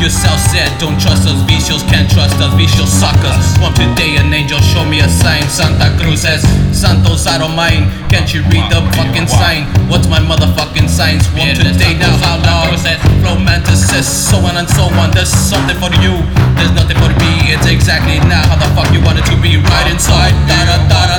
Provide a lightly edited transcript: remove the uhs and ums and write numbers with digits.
yourself said, don't trust us, vicious can't trust us, vicious suckers. One today an angel show me a sign, Santa Cruz says, Santos I don't mind. Can't you read the fucking sign? What's my motherfucking signs? One today now how long? Flow mantises, so on and so on. There's something for you, there's nothing for me. It's exactly now how the fuck you want it to be, right inside. Da da da da.